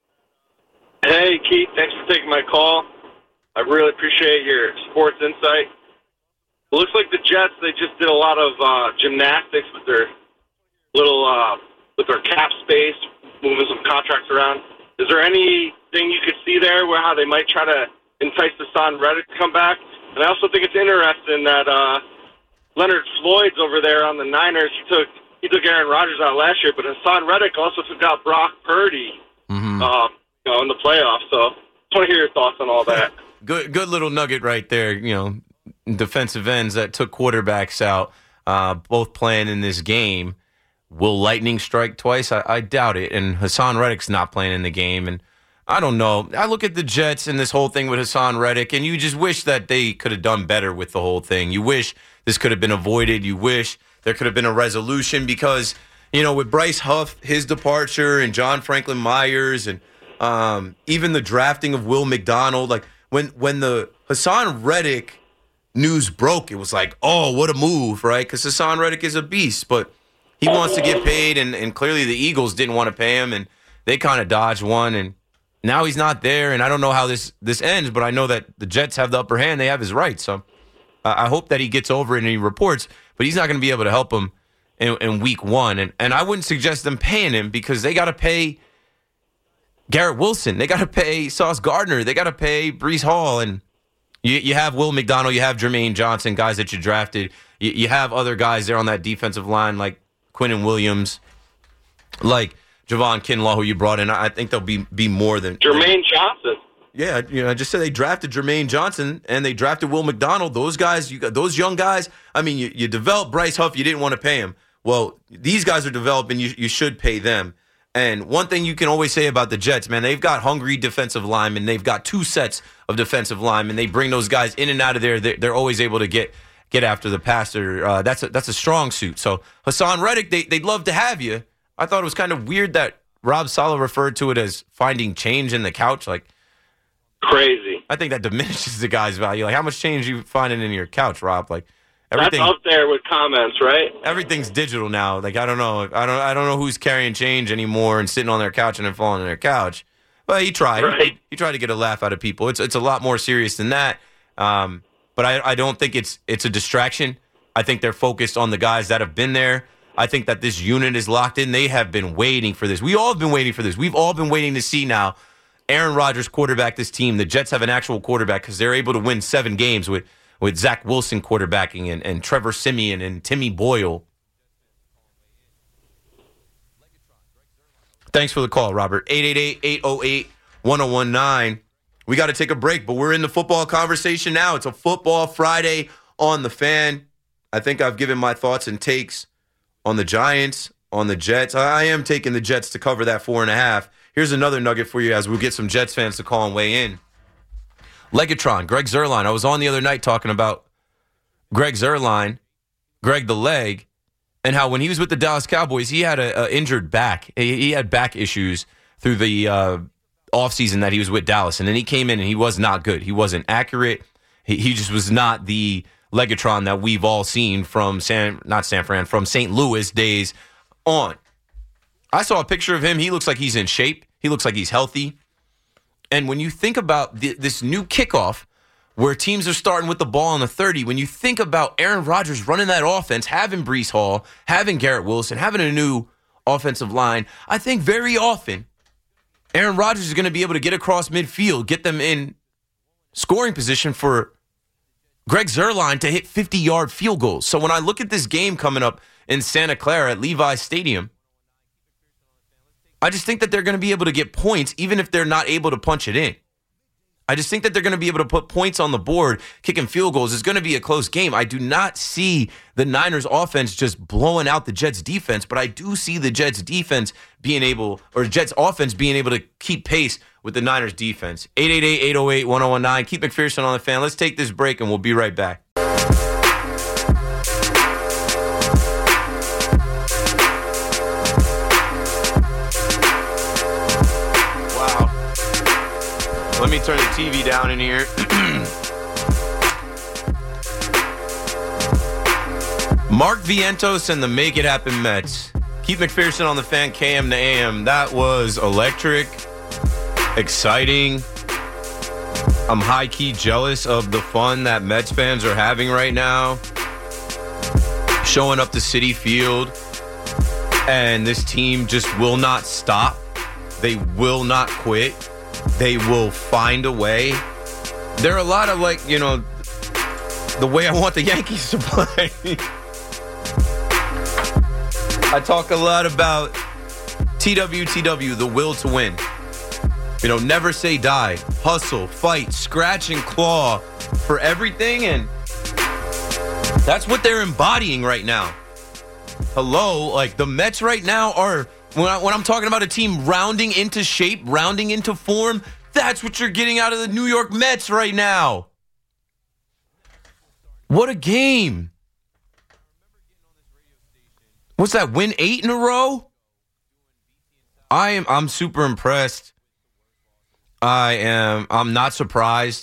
Hey, Keith. Thanks for taking my call. I really appreciate your sports insight. It looks like the Jets, they just did a lot of uh, gymnastics with their little, uh, with their cap space, moving some contracts around. Is there anything you could see there where how they might try to entice Hassan Reddick to come back? And I also think it's interesting that uh, Leonard Floyd's over there on the Niners. He took he took Aaron Rodgers out last year, but Hassan Reddick also took out Brock Purdy mm-hmm. uh, you know, in the playoffs. So I just want to hear your thoughts on all that. Good, good little nugget right there. You know, defensive ends that took quarterbacks out, uh, both playing in this game. Will lightning strike twice? I, I doubt it. And Hassan Reddick's not playing in the game. And I don't know. I look at the Jets and this whole thing with Hassan Reddick, and you just wish that they could have done better with the whole thing. You wish this could have been avoided. You wish there could have been a resolution because, you know, with Bryce Huff, his departure, and John Franklin Myers, and um, even the drafting of Will McDonald, like, When when the Hassan Reddick news broke, it was like, oh, what a move, right? Because Hassan Reddick is a beast, but he wants to get paid, and, and clearly the Eagles didn't want to pay him, and they kind of dodged one, and now he's not there, and I don't know how this, this ends, but I know that the Jets have the upper hand. They have his rights, so uh, I hope that he gets over it and he reports, but he's not going to be able to help him in, in week one, and, and I wouldn't suggest them paying him because they got to pay Garrett Wilson. They got to pay Sauce Gardner. They got to pay Breece Hall. And you, you have Will McDonald. You have Jermaine Johnson, guys that you drafted. You, you have other guys there on that defensive line like Quinnen Williams, like Javon Kinlaw, who you brought in. I think there'll be, be more than... Jermaine Johnson. Yeah, you know, I just said they drafted Jermaine Johnson and they drafted Will McDonald. Those guys, you got those young guys. I mean, you, you developed Bryce Huff. You didn't want to pay him. Well, these guys are developing. You, you should pay them. And one thing you can always say about the Jets, man, they've got hungry defensive linemen. They've got two sets of defensive linemen. They bring those guys in and out of there. They're, they're always able to get get after the passer. Uh, that's a, that's a strong suit. So Hassan Reddick, they, they'd love to have you. I thought it was kind of weird that Rob Saleh referred to it as finding change in the couch. Like crazy. I think that diminishes the guy's value. Like how much change are you finding in your couch, Rob? Like. Everything, that's up there with comments, right? Everything's digital now. Like I don't know, I don't, I don't know who's carrying change anymore and sitting on their couch and then falling on their couch. But he tried. Right. He, he tried to get a laugh out of people. It's, it's a lot more serious than that. Um, but I, I don't think it's, it's a distraction. I think they're focused on the guys that have been there. I think that this unit is locked in. They have been waiting for this. We all have been waiting for this. We've all been waiting to see now. Aaron Rodgers quarterback this team. The Jets have an actual quarterback because they're able to win seven games with. with Zach Wilson quarterbacking and, and Trevor Siemian and Timmy Boyle. Thanks for the call, Robert. eight eight eight, eight oh eight, one oh one nine. We got to take a break, but we're in the football conversation now. It's a football Friday on the Fan. I think I've given my thoughts and takes on the Giants, on the Jets. I am taking the Jets to cover that four and a half. Here's another nugget for you as we'll get some Jets fans to call and weigh in. Legatron, Greg Zuerlein. I was on the other night talking about Greg Zuerlein, Greg the Leg, and how when he was with the Dallas Cowboys, he had an injured back. He, he had back issues through the uh, offseason that he was with Dallas. And then he came in and he was not good. He wasn't accurate. He, he just was not the Legatron that we've all seen from San, not San Fran, from Saint Louis days on. I saw a picture of him. He looks like he's in shape. He looks like he's healthy. And when you think about th- this new kickoff where teams are starting with the ball on the thirty, when you think about Aaron Rodgers running that offense, having Breece Hall, having Garrett Wilson, having a new offensive line, I think very often Aaron Rodgers is going to be able to get across midfield, get them in scoring position for Greg Zuerlein to hit fifty-yard field goals. So when I look at this game coming up in Santa Clara at Levi Stadium, I just think that they're going to be able to get points even if they're not able to punch it in. I just think that they're going to be able to put points on the board, kicking field goals. It's going to be a close game. I do not see the Niners offense just blowing out the Jets defense, but I do see the Jets defense being able, or Jets offense being able to keep pace with the Niners defense. eight eight eight, eight oh eight, one oh one nine. Keith McPherson on the Fan. Let's take this break and we'll be right back. Let me turn the T V down in here. Mark Vientos and the Make It Happen Mets. Keith McPherson on the Fan, K M to A M. That was electric, exciting. I'm high-key jealous of the fun that Mets fans are having right now. Showing up to Citi Field. And this team just will not stop. They will not quit. They will find a way. There are a lot of, like, you know, the way I want the Yankees to play. I talk a lot about T W T W, the will to win. You know, never say die. Hustle, fight, scratch, and claw for everything. And that's what they're embodying right now. Hello, like, the Mets right now are... When, I, when I'm talking about a team rounding into shape, rounding into form, that's what you're getting out of the New York Mets right now. What a game. What's that, win eight in a row? I am I'm super impressed. I am I'm not surprised.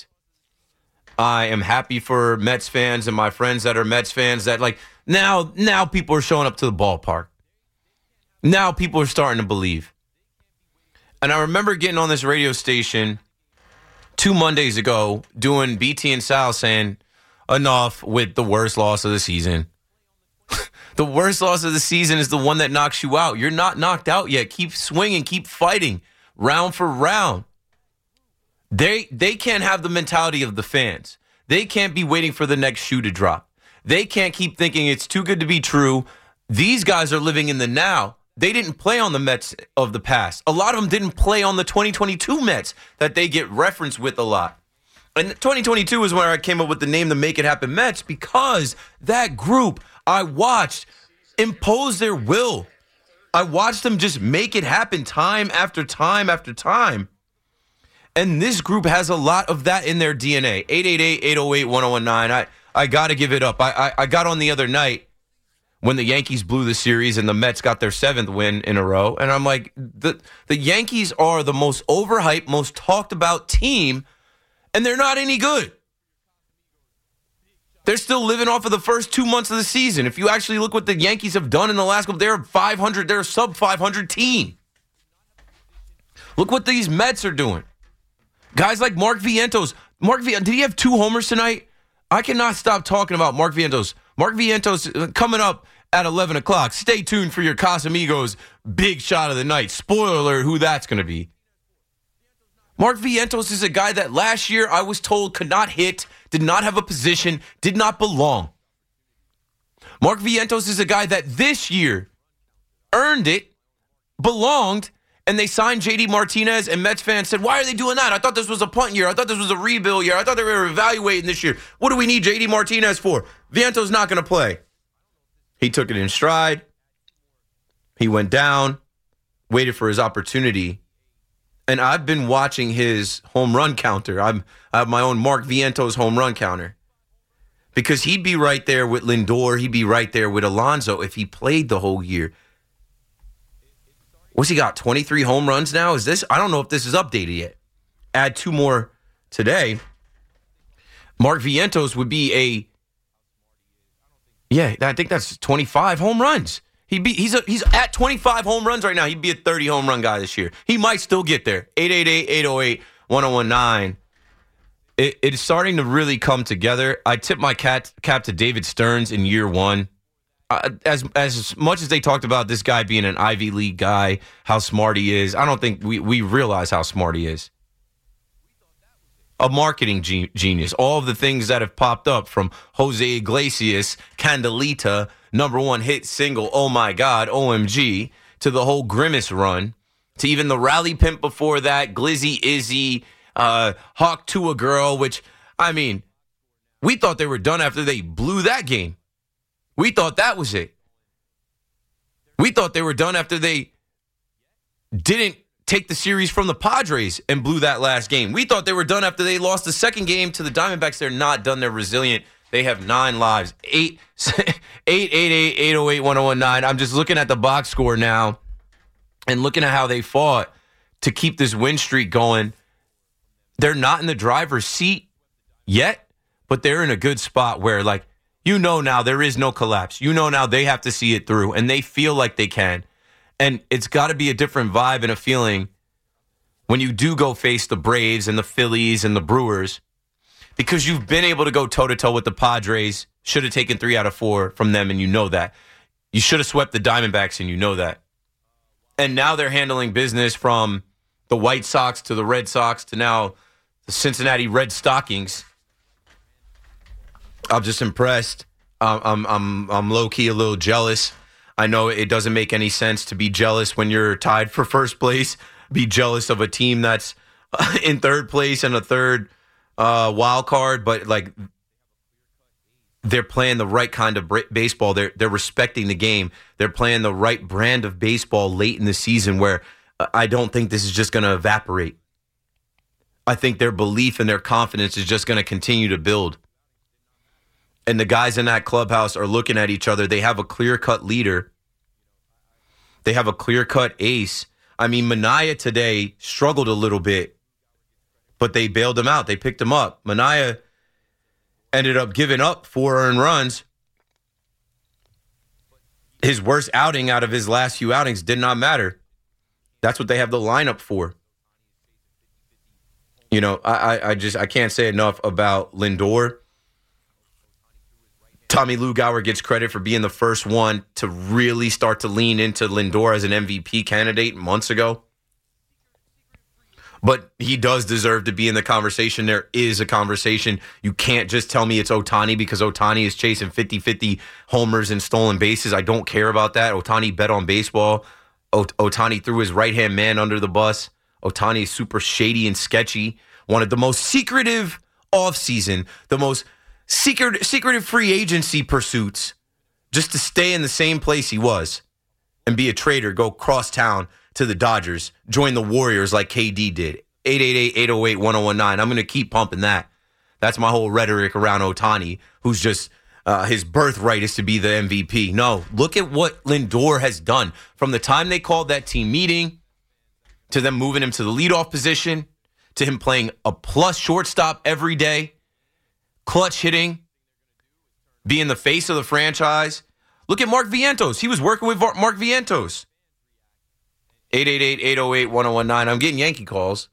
I am happy for Mets fans and my friends that are Mets fans that, like, now now people are showing up to the ballpark. Now people are starting to believe. And I remember getting on this radio station two Mondays ago doing B T and Sal saying, enough with the worst loss of the season. The worst loss of the season is the one that knocks you out. You're not knocked out yet. Keep swinging. Keep fighting. Round for round. They, they can't have the mentality of the fans. They can't be waiting for the next shoe to drop. They can't keep thinking it's too good to be true. These guys are living in the now. They didn't play on the Mets of the past. A lot of them didn't play on the twenty twenty-two Mets that they get referenced with a lot. And twenty twenty-two is where I came up with the name, the Make It Happen Mets, because that group I watched impose their will. I watched them just make it happen time after time after time. And this group has a lot of that in their D N A. eight eight eight, eight oh eight, one oh one nine. I, I got to give it up. I, I, I got on the other night when the Yankees blew the series and the Mets got their seventh win in a row. And I'm like, the, the Yankees are the most overhyped, most talked about team, and they're not any good. They're still living off of the first two months of the season. If you actually look what the Yankees have done in the last couple, they're five hundred, they're a sub five hundred team. Look what these Mets are doing. Guys like Mark Vientos. Mark Vientos, did he have two homers tonight? I cannot stop talking about Mark Vientos. Mark Vientos coming up at eleven o'clock. Stay tuned for your Casamigos big shot of the night. Spoiler alert, who that's going to be. Mark Vientos is a guy that last year I was told could not hit, did not have a position, did not belong. Mark Vientos is a guy that this year earned it, belonged, and they signed J D Martinez, and Mets fans said, why are they doing that? I thought this was a punt year. I thought this was a rebuild year. I thought they were evaluating this year. What do we need J D Martinez for? Vientos not going to play. He took it in stride. He went down, waited for his opportunity. And I've been watching his home run counter. I'm, I have my own Mark Vientos home run counter. Because he'd be right there with Lindor. He'd be right there with Alonso if he played the whole year. What's he got, twenty-three home runs now? Is this? I don't know if this is updated yet. Add two more today. Mark Vientos would be a, yeah, I think that's twenty-five home runs. He'd be, he's a, he's at twenty-five home runs right now. He'd be a thirty home run guy this year. He might still get there. eight eight eight, eight oh eight, one oh one nine. It, it is starting to really come together. I tip my cat, cap to David Stearns in year one. Uh, as as much as they talked about this guy being an Ivy League guy, how smart he is, I don't think we, we realize how smart he is. A marketing ge- genius. All of the things that have popped up from Jose Iglesias, Candelita, number one hit single, oh my God, O M G, to the whole Grimace run, to even the Rally Pimp before that, Glizzy, Izzy, uh, Hawk to a girl, which, I mean, we thought they were done after they blew that game. We thought that was it. We thought they were done after they didn't take the series from the Padres and blew that last game. We thought they were done after they lost the second game to the Diamondbacks. They're not done. They're resilient. They have nine lives. Eight, eight, eight, eight, eight, oh eight, one oh one nine. I'm just looking at the box score now and looking at how they fought to keep this win streak going. They're not in the driver's seat yet, but they're in a good spot where, like, you know now there is no collapse. You know now they have to see it through, and they feel like they can. And it's got to be a different vibe and a feeling when you do go face the Braves and the Phillies and the Brewers, because you've been able to go toe-to-toe with the Padres. Should have taken three out of four from them, and you know that. You should have swept the Diamondbacks, and you know that. And now they're handling business from the White Sox to the Red Sox to now the Cincinnati Red Stockings. I'm just impressed. Um, I'm I'm I'm low-key a little jealous. I know it doesn't make any sense to be jealous when you're tied for first place. Be jealous of a team that's in third place and a third uh, wild card, but like they're playing the right kind of baseball. They're they're respecting the game. They're playing the right brand of baseball late in the season, where I don't think this is just going to evaporate. I think their belief and their confidence is just going to continue to build. And the guys in that clubhouse are looking at each other. They have a clear-cut leader. They have a clear-cut ace. I mean, Manaea today struggled a little bit, but they bailed him out. They picked him up. Manaea ended up giving up four earned runs. His worst outing out of his last few outings did not matter. That's what they have the lineup for. You know, I, I, I just I can't say enough about Lindor. Tommy Lugauer gets credit for being the first one to really start to lean into Lindor as an M V P candidate months ago. But he does deserve to be in the conversation. There is a conversation. You can't just tell me it's Ohtani because Ohtani is chasing fifty-fifty homers and stolen bases. I don't care about that. Ohtani bet on baseball. Ohtani threw his right-hand man under the bus. Ohtani is super shady and sketchy. One of the most secretive offseason, the most secret, secretive free agency pursuits, just to stay in the same place he was and be a trader, go cross town to the Dodgers, join the Warriors like K D did. eight eight eight, eight oh eight, one oh one nine. I'm going to keep pumping that. That's my whole rhetoric around Ohtani, who's just, uh, his birthright is to be the M V P. No, look at what Lindor has done. From the time they called that team meeting, to them moving him to the leadoff position, to him playing a plus shortstop every day, clutch hitting, being the face of the franchise. Look at Mark Vientos. He was working with Mark Vientos. eight eight eight, eight oh eight, one oh one nine. I'm getting Yankee calls.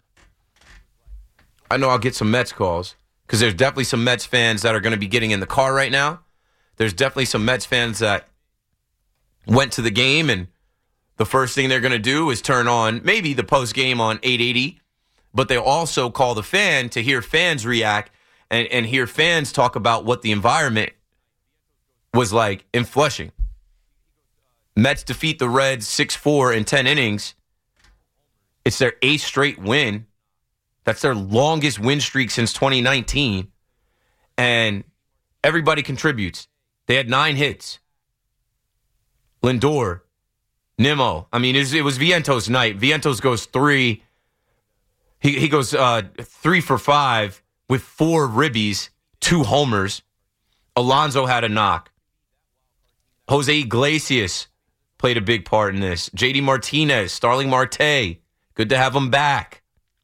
I know I'll get some Mets calls because there's definitely some Mets fans that are going to be getting in the car right now. There's definitely some Mets fans that went to the game and the first thing they're going to do is turn on maybe the post game on eight eighty, but they also call the fan to hear fans react and, and hear fans talk about what the environment was like in Flushing. Mets defeat the Reds six four in ten innings. It's their eighth straight win. That's their longest win streak since twenty nineteen. And everybody contributes. They had nine hits. Lindor, Nimmo. I mean, it was, it was Vientos' night. Vientos goes three. He, he goes uh, three for five with four ribbies, two homers. Alonso had a knock. Jose Iglesias played a big part in this. J D Martinez, Starling Marte, good to have them back.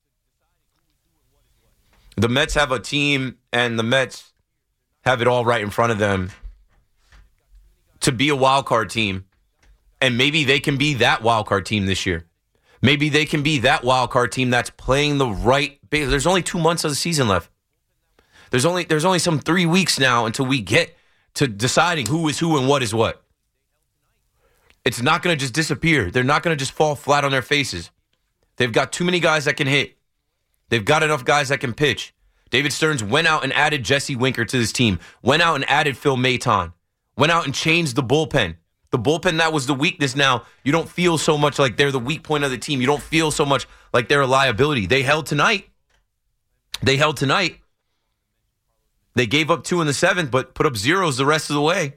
The Mets have a team, and the Mets have it all right in front of them to be a wild card team. And maybe they can be that wild card team this year. Maybe they can be that wild card team that's playing the right. There's only two months of the season left. There's only there's only some three weeks now until we get to deciding who is who and what is what. It's not going to just disappear. They're not going to just fall flat on their faces. They've got too many guys that can hit. They've got enough guys that can pitch. David Stearns went out and added Jesse Winker to this team. Went out and added Phil Maton. Went out and changed the bullpen. The bullpen, that was the weakness. Now, you don't feel so much like they're the weak point of the team. You don't feel so much like they're a liability. They held tonight. They held tonight. They gave up two in the seventh, but put up zeros the rest of the way.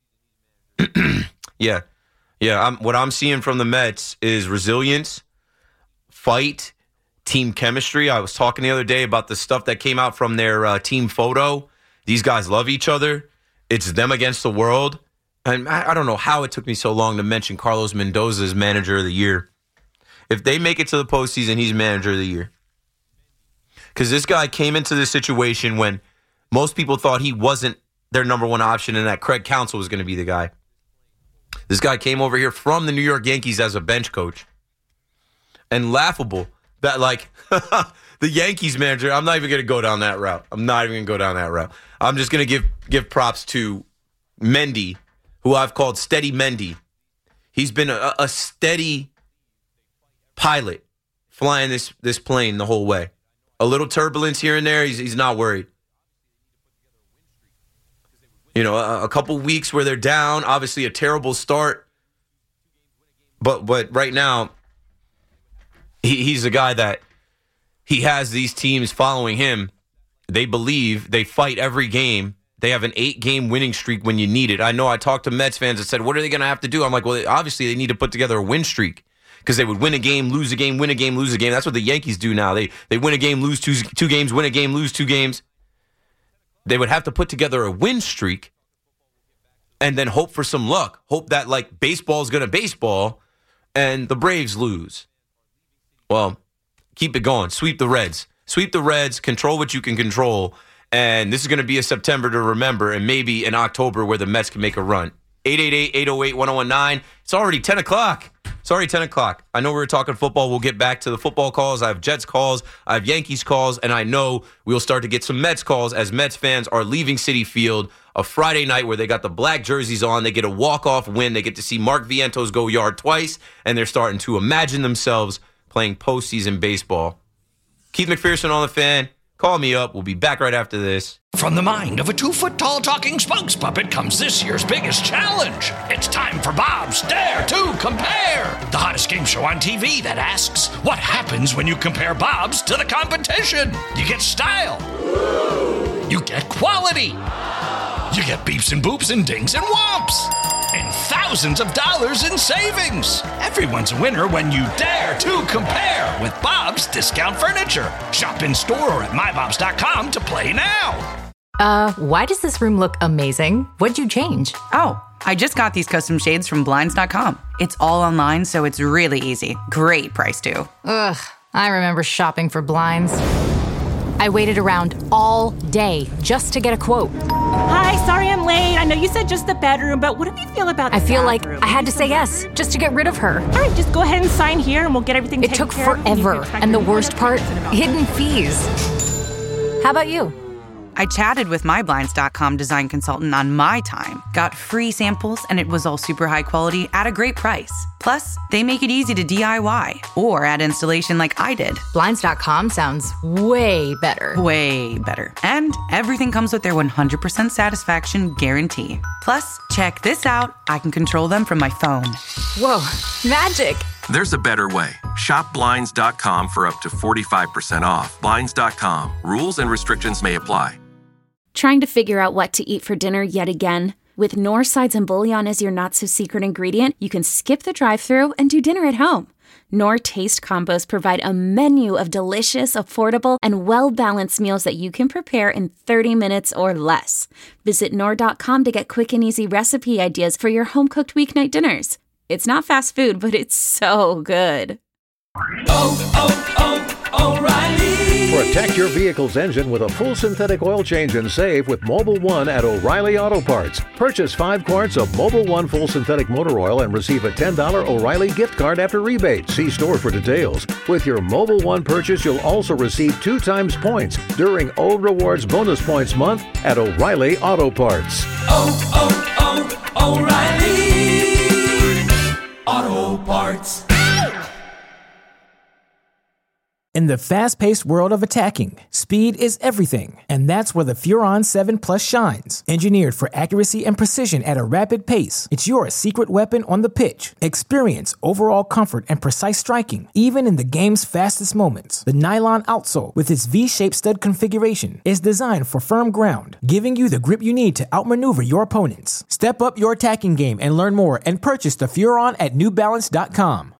yeah. Yeah, I'm, what I'm seeing from the Mets is resilience, fight, team chemistry. I was talking the other day about the stuff that came out from their uh, team photo. These guys love each other. It's them against the world. And I, I don't know how it took me so long to mention Carlos Mendoza as manager of the year. If they make it to the postseason, he's manager of the year. Because this guy came into this situation when most people thought he wasn't their number one option and that Craig Counsell was going to be the guy. This guy came over here from the New York Yankees as a bench coach. And laughable that, like, the Yankees manager, I'm not even going to go down that route. I'm not even going to go down that route. I'm just going to give give props to Mendy, who I've called Steady Mendy. He's been a, a steady pilot flying this, this plane the whole way. A little turbulence here and there, he's, he's not worried. You know, a, a couple weeks where they're down, obviously a terrible start. But but right now, he, he's a guy that he has these teams following him. They believe, they fight every game. They have an eight-game winning streak when you need it. I know I talked to Mets fans that said, what are they going to have to do? I'm like, well, obviously they need to put together a win streak because they would win a game, lose a game, win a game, lose a game. That's what the Yankees do now. They they win a game, lose two, two games, win a game, lose two games. They would have to put together a win streak and then hope for some luck. Hope that, like, baseball's going to baseball and the Braves lose. Well, keep it going. Sweep the Reds. Sweep the Reds. Control what you can control. And this is going to be a September to remember and maybe an October where the Mets can make a run. eight eight eight, eight oh eight, one oh one nine. It's already ten o'clock. It's already ten o'clock. I know we were talking football. We'll get back to the football calls. I have Jets calls. I have Yankees calls. And I know we'll start to get some Mets calls as Mets fans are leaving Citi Field a Friday night where they got the black jerseys on. They get a walk-off win. They get to see Mark Vientos go yard twice. And they're starting to imagine themselves playing postseason baseball. Keith McPherson on the Fan. Call me up. We'll be back right after this. From the mind of a two-foot-tall talking spokes puppet comes this year's biggest challenge. It's time for Bob's Dare to Compare, the hottest game show on T V that asks, what happens when you compare Bob's to the competition? You get style. You get quality. You get beeps and boops and dings and whomps. And thousands of dollars in savings. Everyone's a winner when you dare to compare with Bob's Discount Furniture. Shop in store or at my bobs dot com to play now. Uh, why does this room look amazing? What'd you change? Oh, I just got these custom shades from blinds dot com. It's all online, so it's really easy. Great price, too. Ugh, I remember shopping for blinds. I waited around all day just to get a quote. Hi, sorry I'm late. I know you said just the bedroom, but what do you feel about the I feel bathroom? like I had to say yes just to get rid of her. All right, just go ahead and sign here and we'll get everything It taken took care of. forever, and the worst part, hidden fees. How about you? I chatted with my blinds dot com design consultant on my time, got free samples, and it was all super high quality at a great price. Plus, they make it easy to D I Y or add installation like I did. blinds dot com sounds way better. Way better. And everything comes with their one hundred percent satisfaction guarantee. Plus, check this out. I can control them from my phone. Whoa, magic. There's a better way. Shop Blinds dot com for up to forty-five percent off. Blinds dot com. Rules and restrictions may apply. Trying to figure out what to eat for dinner yet again? With Knorr Sides and Bouillon as your not-so-secret ingredient, you can skip the drive-thru and do dinner at home. Knorr Taste Combos provide a menu of delicious, affordable, and well-balanced meals that you can prepare in thirty minutes or less. Visit Knorr dot com to get quick and easy recipe ideas for your home-cooked weeknight dinners. It's not fast food, but it's so good. Oh, oh, oh, O'Reilly! Protect your vehicle's engine with a full synthetic oil change and save with Mobil one at O'Reilly Auto Parts. Purchase five quarts of Mobil one full synthetic motor oil and receive a ten dollars O'Reilly gift card after rebate. See store for details. With your Mobil one purchase, you'll also receive two times points during O Rewards Bonus Points Month at O'Reilly Auto Parts. Oh, oh, oh, O'Reilly Auto Parts. In the fast-paced world of attacking, speed is everything, and that's where the Furon seven Plus shines. Engineered for accuracy and precision at a rapid pace, it's your secret weapon on the pitch. Experience overall comfort and precise striking, even in the game's fastest moments. The nylon outsole, with its V-shaped stud configuration, is designed for firm ground, giving you the grip you need to outmaneuver your opponents. Step up your attacking game and learn more and purchase the Furon at New Balance dot com.